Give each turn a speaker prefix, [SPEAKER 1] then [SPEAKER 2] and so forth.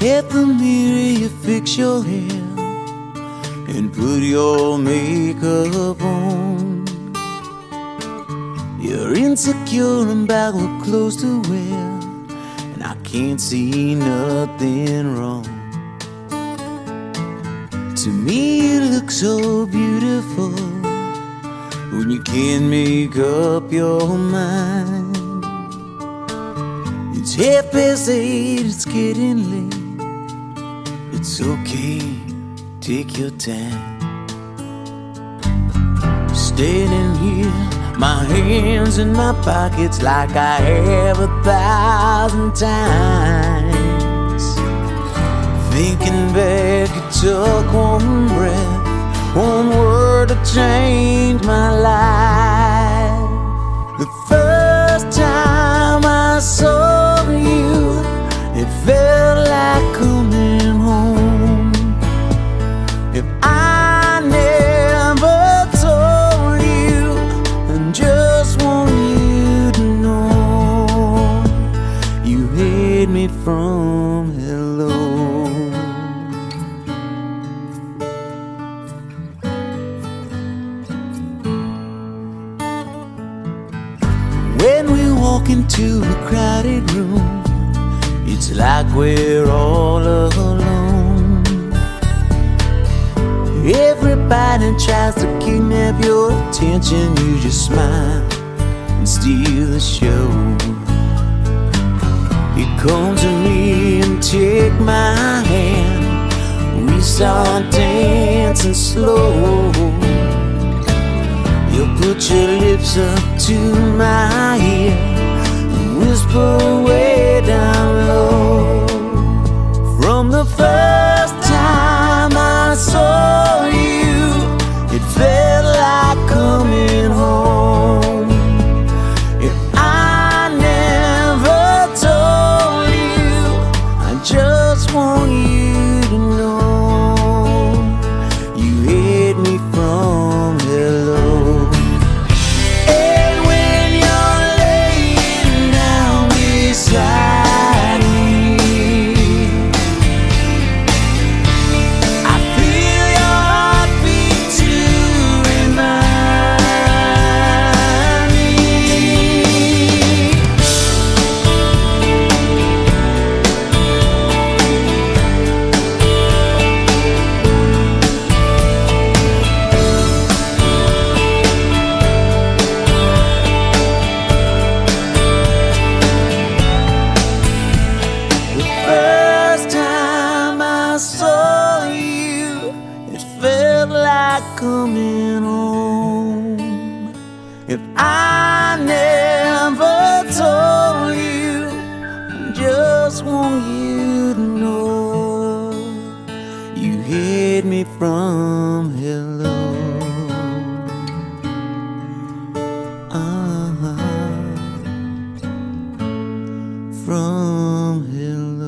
[SPEAKER 1] At the mirror you fix your hair and put your makeup on. You're insecure about what clothes to wear, and I can't see nothing wrong. To me you look so beautiful when you can't make up your mind. It's 8:30, it's getting late. It's okay, take your time. Standing here, my hands in my pockets like I have 1,000 times. Thinking back, it took one breath, one word to change my life. The first time I saw you, it felt like coming home. If I never told you, I just want you to know you hid me from hello. When we walk into a crowded room, it's like we're all alone. Everybody tries to kidnap your attention. You just smile and steal the show. You come to me and take my hand. We start dancing slow. You put your lips up to my ear and whisper way down low. From the first time I saw you, it felt like coming home. If I never told you, I just want you to know you hid me from hello. Coming home. If I never told you, I just want you to know you hid me from hello. From hello.